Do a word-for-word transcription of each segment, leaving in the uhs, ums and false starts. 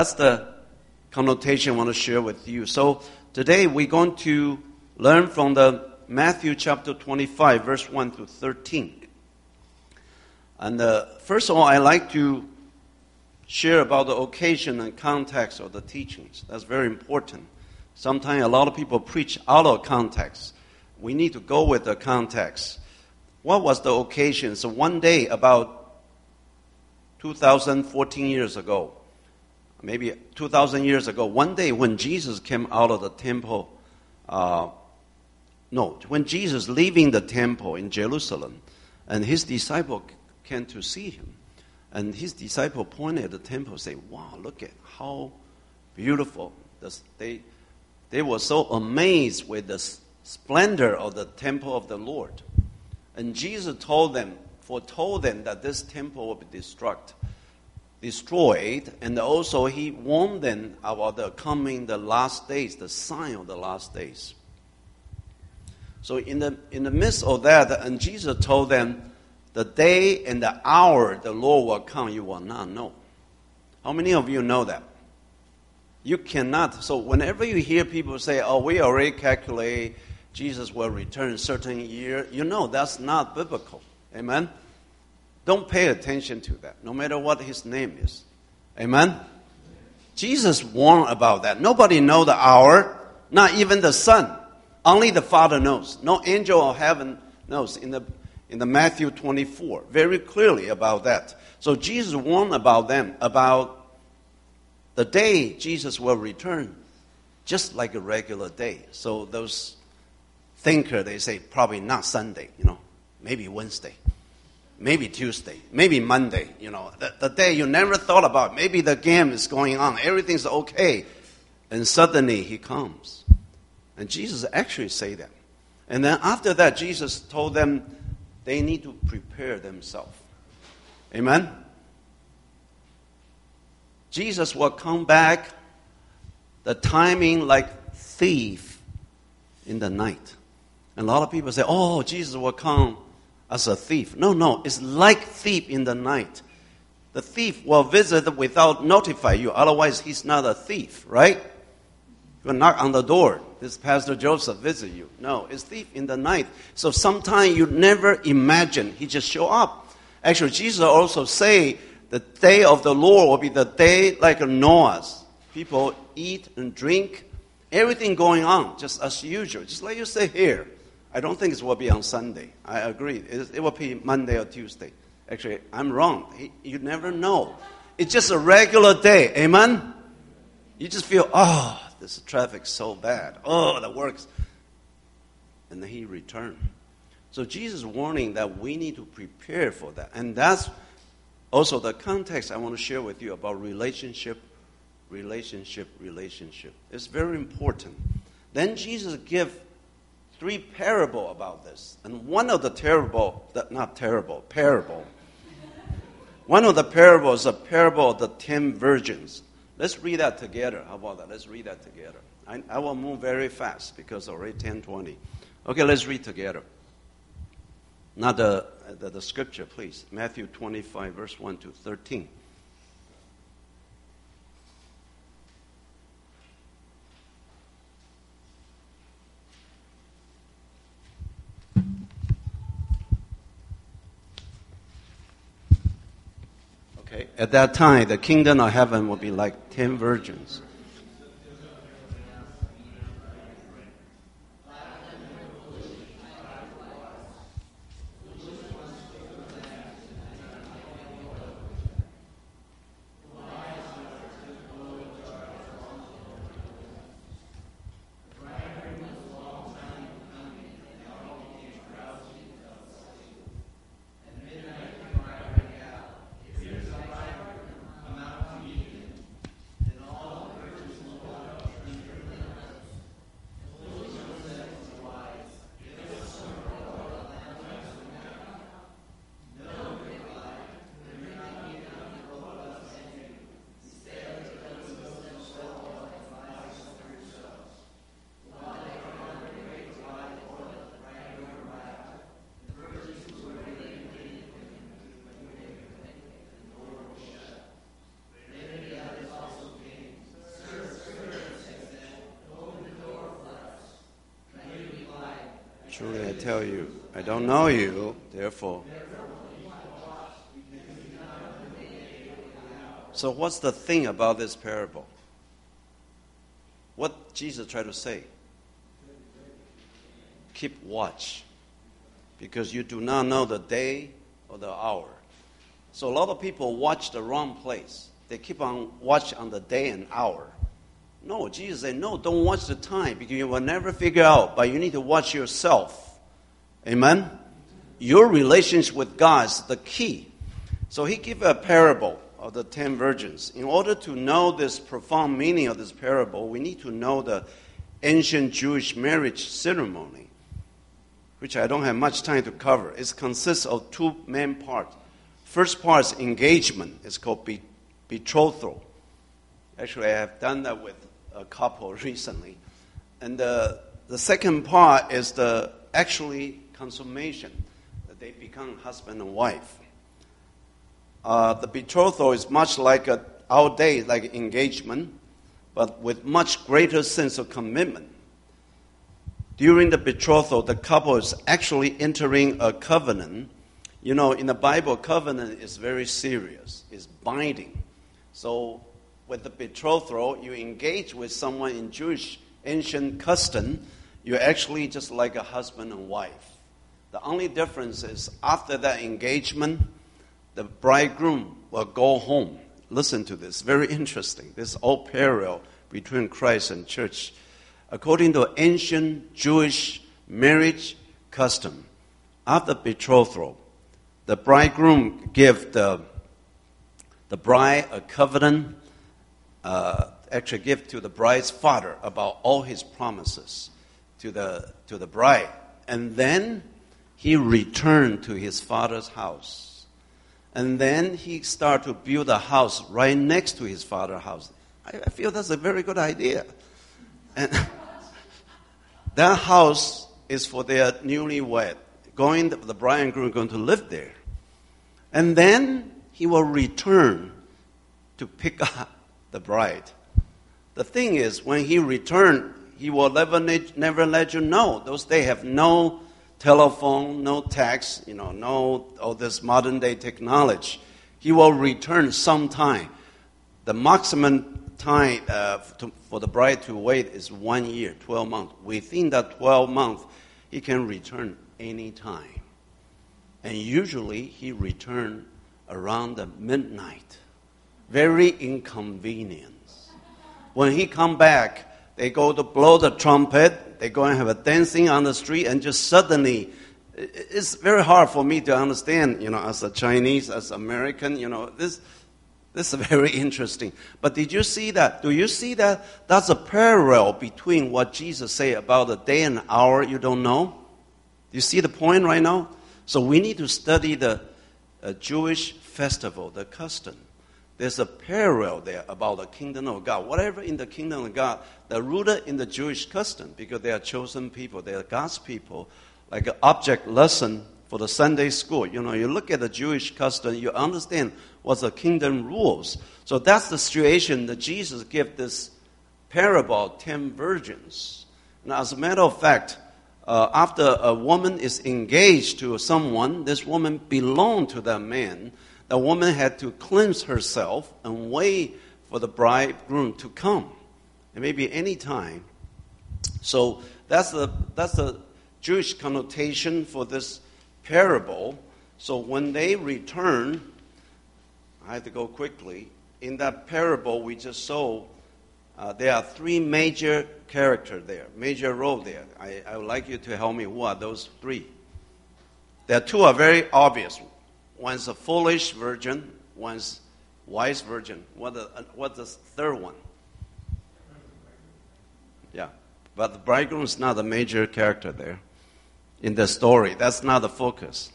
That's the connotation I want to share with you. So today we're going to learn from the Matthew chapter twenty-five, verse one to thirteen. And uh, first of all, I like to share about the occasion and context of the teachings. That's very important. Sometimes a lot of people preach out of context. We need to go with the context. What was the occasion? So one day about two thousand fourteen years ago, maybe two thousand years ago, one day when Jesus came out of the temple, uh, no, when Jesus leaving the temple in Jerusalem, and his disciple came to see him, and his disciple pointed at the temple and said, wow, look at how beautiful. This, they, they were so amazed with the splendor of the temple of the Lord. And Jesus told them, foretold them that this temple will be destruct, destroyed, and also he warned them about the coming, the last days, the sign of the last days. So in the in the midst of that, and Jesus told them, the day and the hour the Lord will come, you will not know. How many of you know that? You cannot. So whenever you hear people say, oh, we already calculate Jesus will return a certain year, you know that's not biblical. Amen? Don't pay attention to that, no matter what his name is. Amen? Jesus warned about that. Nobody knows the hour, not even the Son. Only the Father knows. No angel of heaven knows. In the in the Matthew twenty-four, very clearly about that. So Jesus warned about them, about the day Jesus will return, just like a regular day. So those thinkers, they say, probably not Sunday, you know, maybe Wednesday, maybe Tuesday, maybe Monday, you know, the, the day you never thought about. Maybe the game is going on, everything's okay, and suddenly he comes. And Jesus actually say that. And then after that, Jesus told them they need to prepare themselves. Amen? Jesus will come back, the timing like thief in the night. And a lot of people say, oh, Jesus will come as a thief. No, no, it's like thief in the night. The thief will visit without notify you. Otherwise, he's not a thief, right? You knock on the door. This Pastor Joseph visit you. No, it's thief in the night. So sometimes you never imagine. He just show up. Actually, Jesus also say the day of the Lord will be the day like Noah's. People eat and drink. Everything going on just as usual. Just like you say here. I don't think it will be on Sunday. I agree. It, it will be Monday or Tuesday. Actually, I'm wrong. He, you never know. It's just a regular day. Amen? You just feel, oh, this traffic's so bad. Oh, the works. And then he returned. So Jesus is warning that we need to prepare for that. And that's also the context I want to share with you about relationship, relationship, relationship. It's very important. Then Jesus gives three parable about this. And one of the terrible, not terrible, parable. One of the parables is a parable of the ten virgins. Let's read that together. How about that? Let's read that together. I, I will move very fast because already ten twenty. Okay, let's read together. Not the, the, the scripture, please. Matthew twenty-five, verse one to thirteen. Okay, at that time, the kingdom of heaven will be like ten virgins. Truly I tell you, I don't know you, therefore. So what's the thing about this parable? What Jesus tried to say? Keep watch, because you do not know the day or the hour. So a lot of people watch the wrong place. They keep on watch on the day and hour. No, Jesus said, no, don't watch the time, because you will never figure out, but you need to watch yourself. Amen? Your relationship with God is the key. So he gave a parable of the ten virgins. In order to know this profound meaning of this parable, we need to know the ancient Jewish marriage ceremony, which I don't have much time to cover. It consists of two main parts. First part is engagement. It's called be- betrothal. Actually, I have done that with a couple recently. And the, the second part is the actually consummation, that they become husband and wife. Uh, the betrothal is much like a, our day, like engagement, but with much greater sense of commitment. During the betrothal, the couple is actually entering a covenant. You know, in the Bible, covenant is very serious. It's binding. So with the betrothal, you engage with someone in Jewish ancient custom, you're actually just like a husband and wife. The only difference is after that engagement, the bridegroom will go home. Listen to this, very interesting. This is all parallel between Christ and church. According to ancient Jewish marriage custom, after betrothal, the bridegroom give the, the bride a covenant, uh, actually give to the bride's father about all his promises to the, to the bride. And then he returned to his father's house. And then he started to build a house right next to his father's house. I, I feel that's a very good idea. And that house is for their newlywed. Going, the bride and groom are going to live there. And then he will return to pick up the bride. The thing is, when he returned, he will never, never let you know. Those days have no telephone, no text, you know, no all this modern day technology. He will return sometime. The maximum time uh, to, for the bride to wait is one year, twelve months. Within that twelve months, he can return any time. And usually he returns around the midnight. Very inconvenient. When he come back, they go to blow the trumpet. They go and have a dancing on the street, and just suddenly, it's very hard for me to understand, you know, as a Chinese, as American, you know, this this is very interesting. But did you see that? Do you see that? That's a parallel between what Jesus said about the day and hour you don't know. Do you see the point right now? So we need to study the uh, Jewish festival, the custom. There's a parallel there about the kingdom of God. Whatever in the kingdom of God, they're rooted in the Jewish custom because they are chosen people. They are God's people. Like an object lesson for the Sunday school. You know, you look at the Jewish custom, you understand what the kingdom rules. So that's the situation that Jesus gave this parable of ten virgins. Now, as a matter of fact, uh, after a woman is engaged to someone, this woman belonged to that man. The woman had to cleanse herself and wait for the bridegroom to come. It may be any time. So that's the that's the Jewish connotation for this parable. So when they return, I have to go quickly. In that parable we just saw, uh, there are three major characters there, major role there. I, I would like you to help me. Who are those three? There are two are very obvious. One's a foolish virgin, one's wise virgin. What the, what's the third one? Yeah, but the bridegroom is not the major character there in the story. That's not the focus.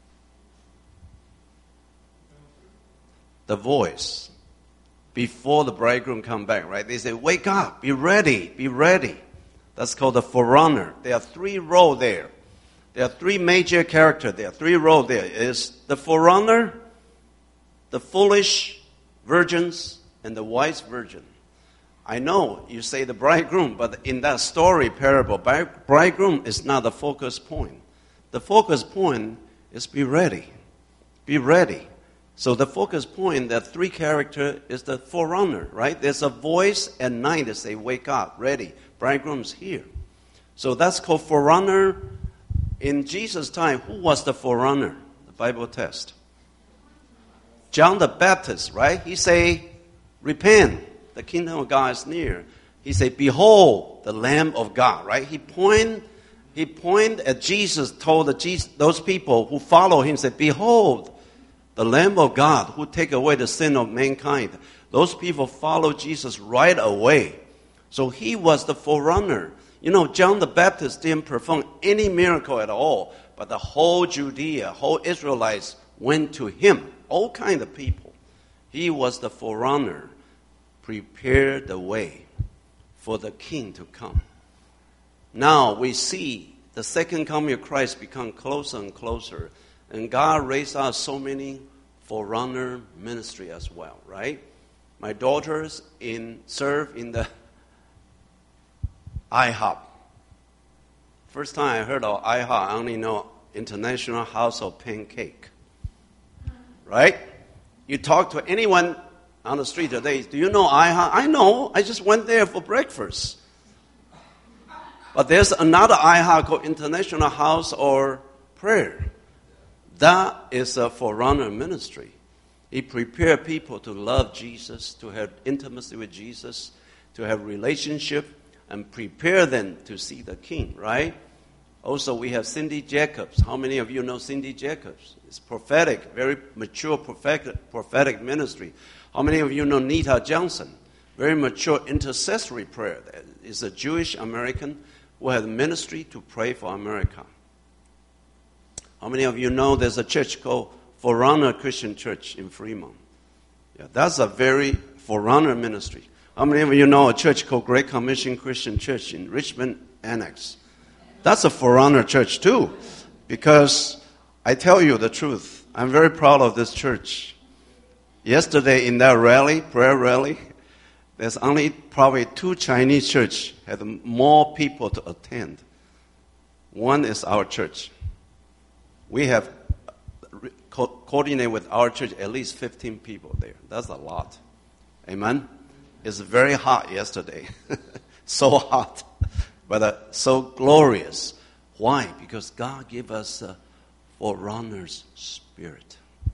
The voice before the bridegroom come back, right? They say, wake up, be ready, be ready. That's called the forerunner. There are three roles there. There are three major characters there. Three roles there is the forerunner, the foolish virgins, and the wise virgin. I know you say the bridegroom, but in that story parable, bridegroom is not the focus point. The focus point is be ready. Be ready. So the focus point, that three character, is the forerunner, right? There's a voice at night that say, wake up, ready. Bridegroom's here. So that's called forerunner. In Jesus' time, who was the forerunner? The Bible test. John the Baptist, right? He say, repent, the kingdom of God is near. He say, behold, the Lamb of God, right? He point, he point at Jesus, told the Jesus, those people who follow him, said, behold, the Lamb of God who take away the sin of mankind. Those people follow Jesus right away. So he was the forerunner. You know, John the Baptist didn't perform any miracle at all, but the whole Judea, whole Israelites went to him. All kind of people. He was the forerunner, prepared the way for the king to come. Now we see the second coming of Christ become closer and closer, and God raised out so many forerunner ministry as well, right? My daughters in serve in the I hop. First time I heard of I hop, I only know International House of Pancake. Right? You talk to anyone on the street today, do you know I hop? I know. I just went there for breakfast. But there's another I hop called International House or Prayer. That is a forerunner ministry. He prepared people to love Jesus, to have intimacy with Jesus, to have relationship, and prepare them to see the King, right? Also, we have Cindy Jacobs. How many of you know Cindy Jacobs? It's prophetic, very mature prophetic, prophetic ministry. How many of you know Nita Johnson? Very mature intercessory prayer. Is a Jewish American who has ministry to pray for America. How many of you know there's a church called Forerunner Christian Church in Fremont? Yeah, that's a very forerunner ministry. How many of you know a church called Great Commission Christian Church in Richmond Annex? That's a forerunner church too, because I tell you the truth, I'm very proud of this church. Yesterday in that rally, prayer rally, there's only probably two Chinese churches had more people to attend. One is our church. We have co- coordinated with our church at least fifteen people there. That's a lot. Amen? It's very hot yesterday. So hot. But uh, so glorious. Why? Because God gave us a forerunner's spirit.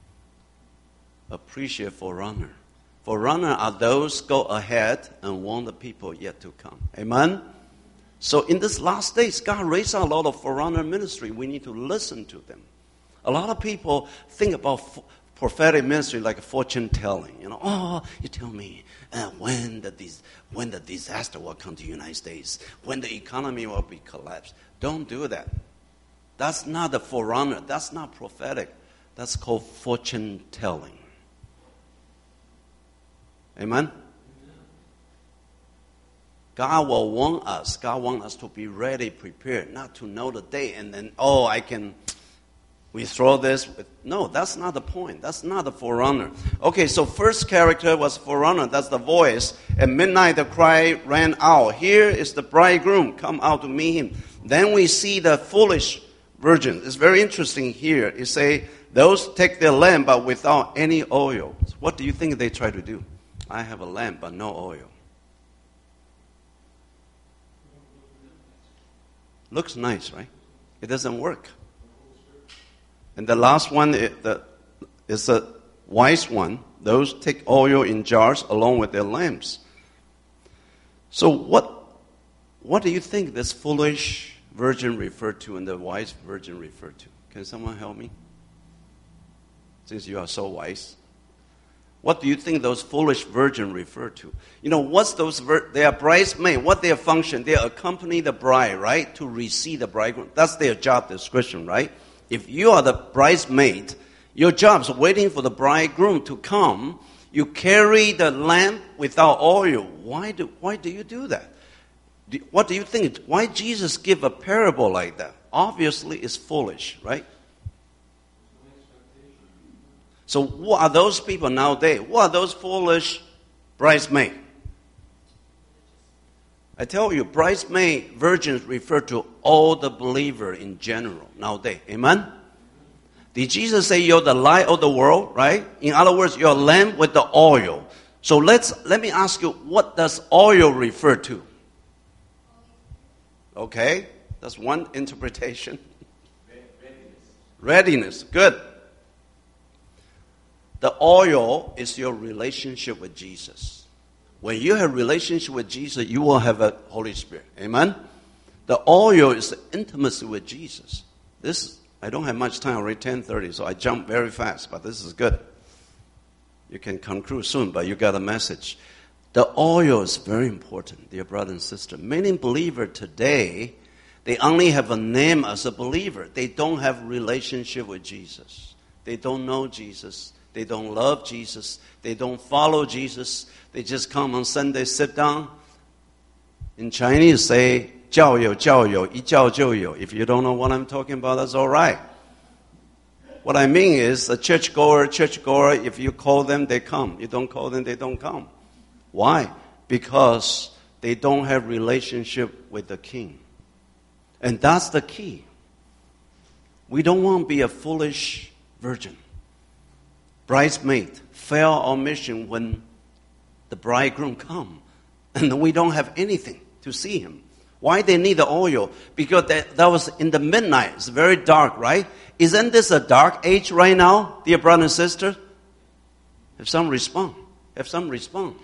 Appreciate forerunner. Forerunner are those go ahead and warn the people yet to come. Amen? So in this last days, God raised a lot of forerunner ministry. We need to listen to them. A lot of people think about f- prophetic ministry like fortune telling. You know, oh, you tell me uh, when the dis- when the disaster will come to the United States, when the economy will be collapsed. Don't do that. That's not the forerunner. That's not prophetic. That's called fortune telling. Amen? God will want us. God wants us to be ready, prepared, not to know the day and then, oh, I can, we throw this. With, no, that's not the point. That's not the forerunner. Okay, so first character was forerunner. That's the voice. At midnight, the cry ran out. Here is the bridegroom. Come out to meet him. Then we see the foolish virgin. It's very interesting here. It say, those take their lamp, but without any oil. What do you think they try to do? I have a lamp, but no oil. Looks nice, right? It doesn't work. And the last one is the, is the wise one. Those take oil in jars along with their lamps. So what, what do you think this foolish virgin referred to and the wise virgin referred to? Can someone help me? Since you are so wise. What do you think those foolish virgin refer to? You know, what's those, vir- they are bridesmaids. What their function? They accompany the bride, right? To receive the bridegroom. That's their job description, right? If you are the bridesmaid, your job is waiting for the bridegroom to come. You carry the lamp without oil. Why do, why do you do that? Do, what do you think? Why Jesus give a parable like that? Obviously, it's foolish, right? So who are those people nowadays? Who are those foolish bridesmaids? I tell you, bridesmaid virgins refer to all the believer in general nowadays. Amen? Did Jesus say you're the light of the world, right? In other words, you're a lamp with the oil. So let's let me ask you, what does oil refer to? Okay, that's one interpretation. Readiness. Readiness, good. The oil is your relationship with Jesus. When you have a relationship with Jesus, you will have a Holy Spirit. Amen? The oil is the intimacy with Jesus. This, I don't have much time, already ten thirty, so I jump very fast, but this is good. You can conclude soon, but you got a message. The oil is very important, dear brother and sister. Many believers today, they only have a name as a believer. They don't have a relationship with Jesus. They don't know Jesus. They don't love Jesus. They don't follow Jesus. They just come on Sunday, sit down. In Chinese, say, 教友,教友, 一教就有. If you don't know what I'm talking about, that's all right. What I mean is, a churchgoer, churchgoer, if you call them, they come. You don't call them, they don't come. Why? Because they don't have relationship with the King. And that's the key. We don't want to be a foolish virgin. Bridesmaid fail our mission when the bridegroom come, and we don't have anything to see him. Why they need the oil? Because that, that was in the midnight. It's very dark, right? Isn't this a dark age right now, dear brother and sister? Have some respond. Have some respond.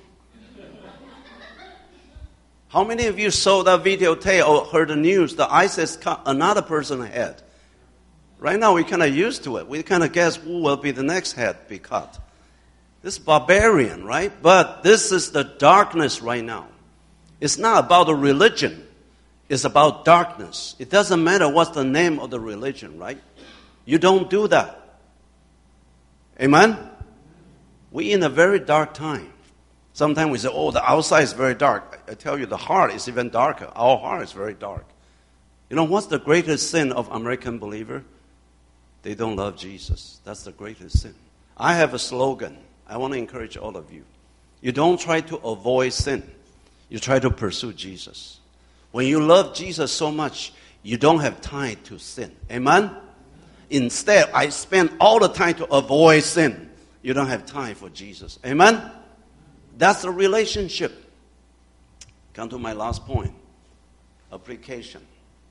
How many of you saw that videotape or heard the news? The ISIS cut another person's head. Right now, we're kind of used to it. We kind of guess who will be the next head be cut. This is barbarian, right? But this is the darkness right now. It's not about the religion. It's about darkness. It doesn't matter what's the name of the religion, right? You don't do that. Amen? We're in a very dark time. Sometimes we say, oh, the outside is very dark. I tell you, the heart is even darker. Our heart is very dark. You know, what's the greatest sin of American believer? They don't love Jesus. That's the greatest sin. I have a slogan. I want to encourage all of you. You don't try to avoid sin. You try to pursue Jesus. When you love Jesus so much, you don't have time to sin. Amen? Instead, I spend all the time to avoid sin. You don't have time for Jesus. Amen? That's the relationship. Come to my last point. Application.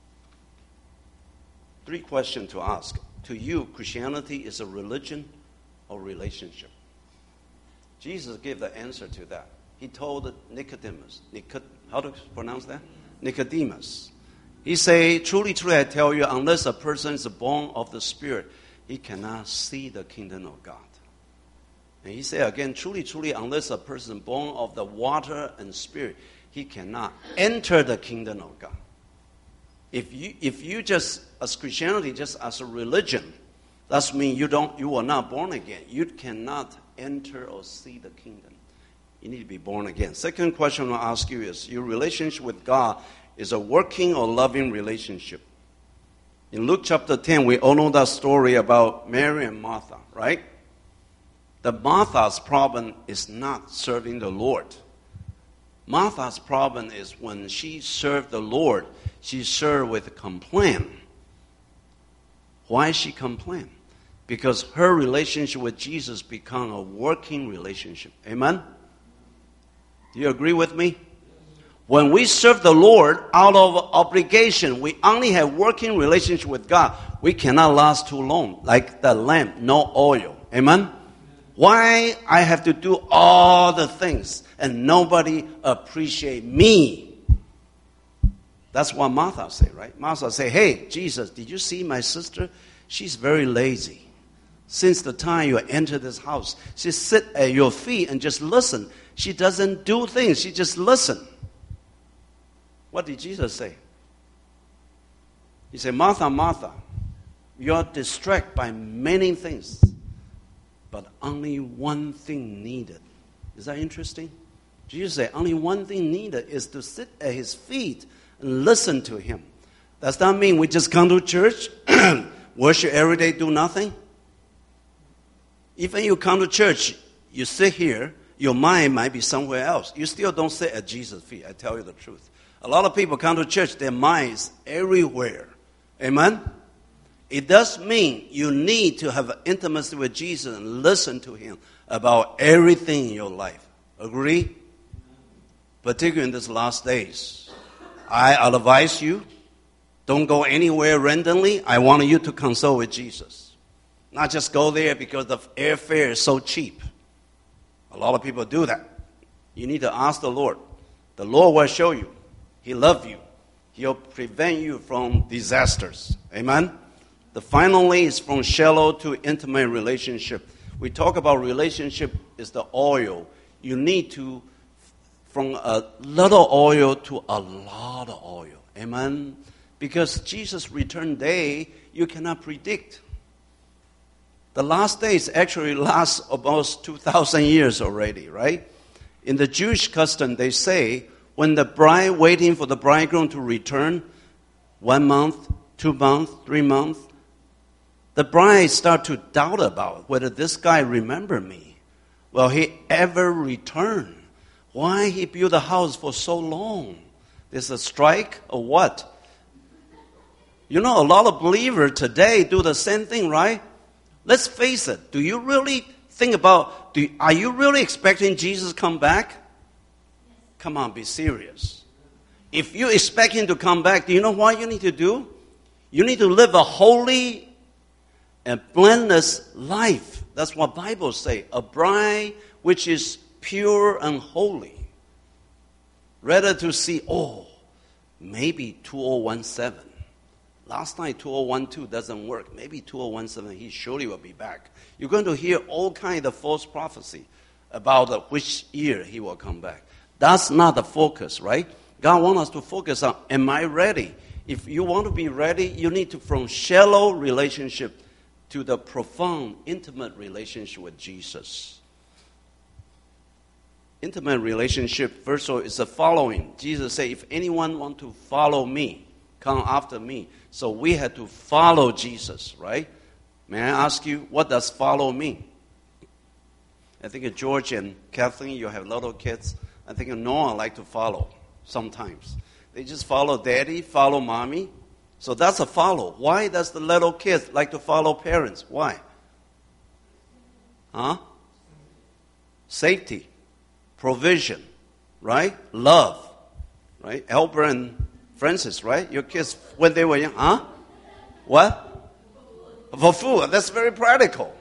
Three questions to ask. To you, Christianity is a religion or relationship? Jesus gave the answer to that. He told Nicodemus, Nicod- how to pronounce that? Nicodemus. He said, truly, truly, I tell you, unless a person is born of the Spirit, he cannot see the kingdom of God. And he said again, truly, truly, unless a person born of the water and Spirit, he cannot enter the kingdom of God. If you if you just as Christianity just as a religion, that means you don't you are not born again. You cannot enter or see the kingdom. You need to be born again. Second question I'll ask you is, your relationship with God is a working or loving relationship. In Luke chapter ten, we all know that story about Mary and Martha, right? The Martha's problem is not serving the Lord. Martha's problem is when she served the Lord, she served with complaint. Why she complained? Because her relationship with Jesus became a working relationship. Amen? Do you agree with me? When we serve the Lord out of obligation, we only have working relationship with God. We cannot last too long, like the lamp, no oil. Amen? Why I have to do all the things and nobody appreciate me? That's what Martha said, right? Martha said, hey, Jesus, did you see my sister? She's very lazy. Since the time you enter this house, she sit at your feet and just listen. She doesn't do things. She just listen. What did Jesus say? He said, Martha, Martha, you are distracted by many things, but only one thing needed. Is that interesting? Jesus said, only one thing needed is to sit at his feet and listen to him. Does that mean we just come to church, worship every day, do nothing? Even you come to church, you sit here, your mind might be somewhere else. You still don't sit at Jesus' feet, I tell you the truth. A lot of people come to church, their minds everywhere. Amen? It does mean you need to have intimacy with Jesus and listen to him about everything in your life. Agree? Particularly in these last days. I advise you, don't go anywhere randomly. I want you to consult with Jesus. Not just go there because the airfare is so cheap. A lot of people do that. You need to ask the Lord. The Lord will show you. He loves you. He'll prevent you from disasters. Amen? The finally is from shallow to intimate relationship. We talk about relationship is the oil. You need to, from a little oil to a lot of oil. Amen? Because Jesus' return day, you cannot predict. The last days actually last almost two thousand years already, right? In the Jewish custom, they say, when the bride waiting for the bridegroom to return, one month, two months, three months, the bride start to doubt about whether this guy remember me. Will he ever return? Why he built a house for so long? There's a strike or what? You know, a lot of believers today do the same thing, right? Let's face it. Do you really think about, do, are you really expecting Jesus to come back? Come on, be serious. If you expect him to come back, do you know what you need to do? You need to live a holy and blameless life. That's what Bible say. A bride which is pure and holy. Rather to see, oh, maybe two thousand seventeen. Last night two thousand twelve doesn't work. Maybe two thousand seventeen, he surely will be back. You're going to hear all kinds of false prophecy about which year he will come back. That's not the focus, right? God wants us to focus on, am I ready? If you want to be ready, you need to, from shallow relationship to the profound, intimate relationship with Jesus. Intimate relationship, first of all, is the following. Jesus said, if anyone want to follow me, come after me. So we had to follow Jesus, right? May I ask you, what does follow mean? I think George and Kathleen, you have little kids. I think Noah like to follow sometimes. They just follow daddy, follow mommy. So that's a follow. Why does the little kids like to follow parents? Why? Huh? Safety, provision, right? Love, right? Albert and Francis, right? Your kids, when they were young, huh? What? For food. That's very practical.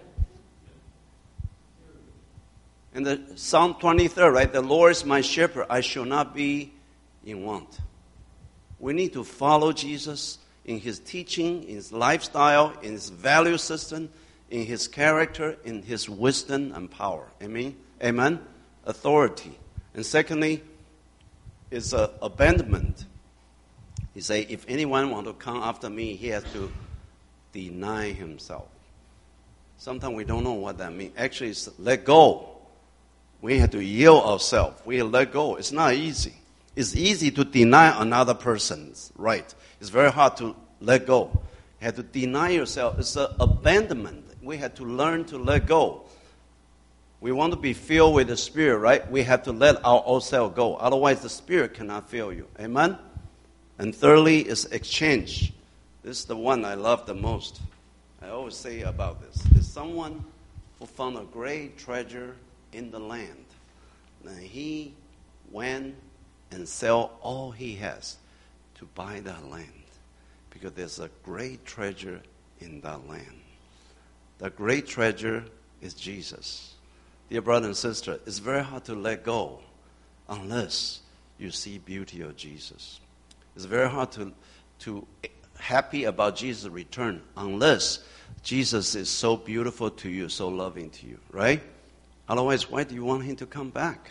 In the Psalm twenty-three, right? The Lord is my shepherd. I shall not be in want. We need to follow Jesus in his teaching, in his lifestyle, in his value system, in his character, in his wisdom and power. Amen? Amen? Authority. And secondly, is uh, abandonment. He say, if anyone want to come after me, he has to deny himself. Sometimes we don't know what that means. Actually, it's let go. We have to yield ourselves. We let go. It's not easy. It's easy to deny another person's right. It's very hard to let go. You have to deny yourself. It's an abandonment. We have to learn to let go. We want to be filled with the Spirit, right? We have to let our old self go. Otherwise, the Spirit cannot fill you. Amen? And thirdly is exchange. This is the one I love the most. I always say about this. There's someone who found a great treasure in the land. And he went and sell all he has to buy that land. Because there's a great treasure in that land. The great treasure is Jesus. Dear brother and sister, it's very hard to let go unless you see beauty of Jesus. It's very hard to, to happy about Jesus' return unless Jesus is so beautiful to you, so loving to you, right? Otherwise, why do you want him to come back?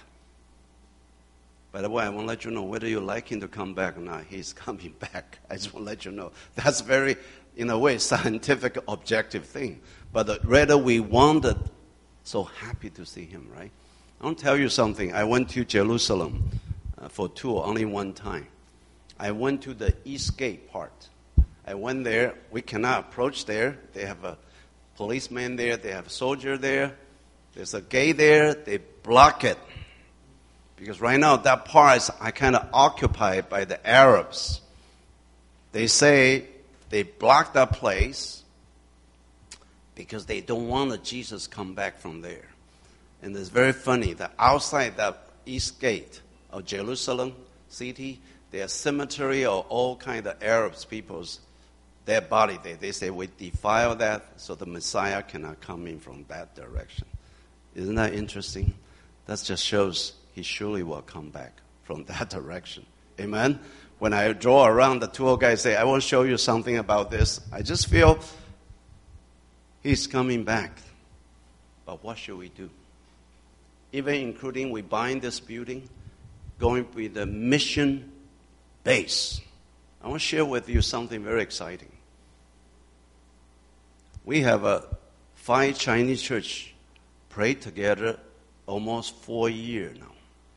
By the way, I want to let you know whether you like him to come back or not. He's coming back. I just want to let you know. That's very, in a way, scientific, objective thing. But rather we wanted, so happy to see him, right? I want to tell you something. I went to Jerusalem uh, for a tour only one time. I went to the East Gate part. I went there. We cannot approach there. They have a policeman there. They have a soldier there. There's a gate there. They block it Because right now that part is kind of occupied by the Arabs. They say they blocked that place because they don't want that Jesus come back from there. And it's very funny that outside that east gate of Jerusalem city, there's a cemetery of all kind of Arabs people's their body there. They say we defile that so the Messiah cannot come in from that direction. Isn't that interesting? That just shows he surely will come back from that direction. Amen? When I draw around, the tour guide say, I want to show you something about this. I just feel he's coming back. But what should we do? Even including we buying this building, going with the mission base. I want to share with you something very exciting. We have a five Chinese church pray together almost four years now.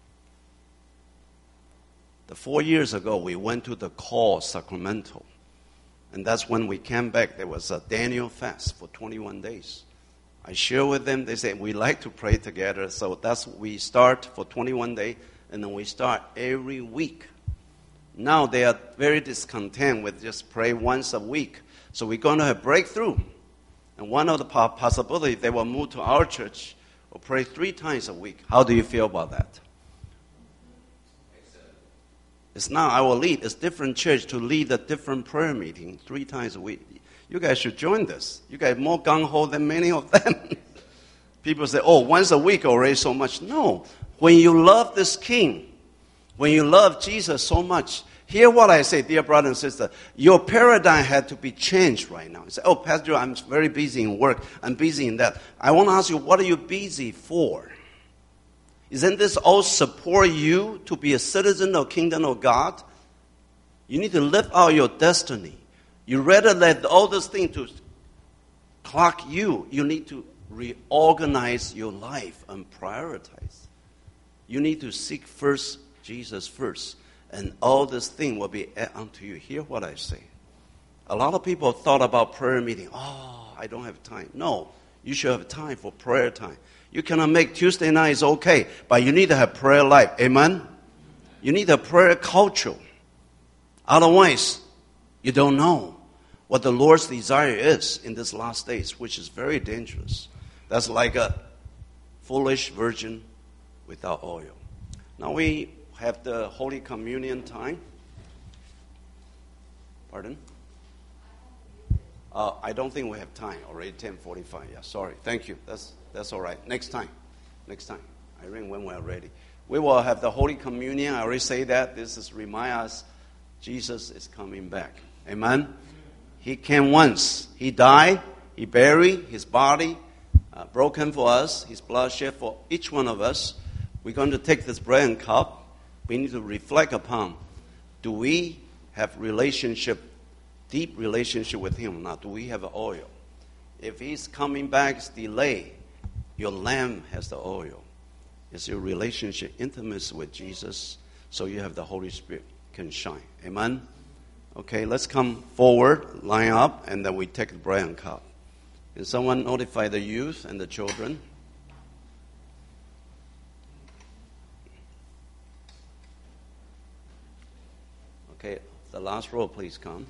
The four years ago, we went to the call Sacramento. And that's when we came back. There was a Daniel fast for twenty-one days. I share with them. They say, we like to pray together. So that's we start for twenty-one days, and then we start every week. Now they are very discontent with just pray once a week. So we're going to have breakthrough. And one of the possibilities, they will move to our church or pray three times a week. How do you feel about that? It's now our lead. It's different church to lead a different prayer meeting three times a week. You guys should join this. You guys more gung-ho than many of them. People say, oh, once a week already so much. No. When you love this king, when you love Jesus so much, hear what I say, dear brother and sister. Your paradigm had to be changed right now. You say, oh, Pastor, I'm very busy in work. I'm busy in that. I want to ask you, what are you busy for? Isn't this all support you to be a citizen of kingdom of God? You need to live out your destiny. You rather let all this thing to clock you. You need to reorganize your life and prioritize. You need to seek first Jesus first. And all this thing will be added unto you. Hear what I say. A lot of people thought about prayer meeting. Oh, I don't have time. No, you should have time for prayer time. You cannot make Tuesday nights okay, but you need to have prayer life. Amen? You need a prayer culture. Otherwise, you don't know what the Lord's desire is in this last days, which is very dangerous. That's like a foolish virgin without oil. Now we have the Holy Communion time. Pardon? Uh, I don't think we have time. Already ten forty-five. Yeah, sorry. Thank you. That's that's all right. Next time. Next time. Irene, when we're ready. We will have the Holy Communion. I already say that. This is remind us Jesus is coming back. Amen? He came once. He died. He buried his body, uh, broken for us. His blood shed for each one of us. We're going to take this bread and cup. We need to reflect upon, do we have relationship, deep relationship with him or not? Do we have oil? If he's coming back, it's delayed. Your lamp has the oil. It's your relationship, intimacy with Jesus, so you have the Holy Spirit can shine. Amen? Okay, let's come forward, line up, and then we take the bread and cup. Can someone notify the youth and the children? Okay, the last row, please come.